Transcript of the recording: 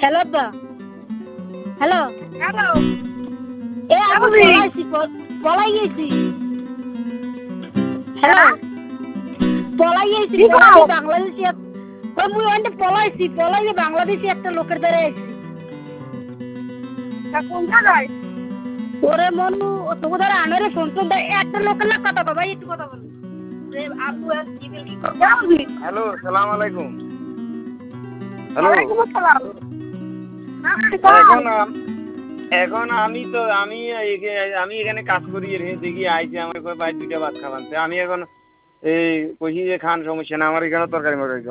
Hello দা, hello hello এ আমি পলাই গেছি। হ্যালো পলাই গেছি, কি পলাই কও? বাংলাদেশি ওই মুই ওইটা পলাইছি, পলাই বাংলাদেশি একটা লোকের দ্বারা আইছি। তা কোন জায়গায়? ওরে মনু তোকে ধরে আনারে শুনছো একটা লোকের না কথা কো ভাই, একটু কথা বল রে আবু আর কি কি করবি। হ্যালো, সালাম আলাইকুম। হ্যালো, ওয়ালাইকুম আসসালাম। এখন এখন আমি এখানে কাজ করি রে, দেখি আইছে আমার কয় ভাই 2টা ভাত খাবানতে। আমি এখন এই কইছি যে খান সমস্যা না, আমার এখানে তরকারি মরকারি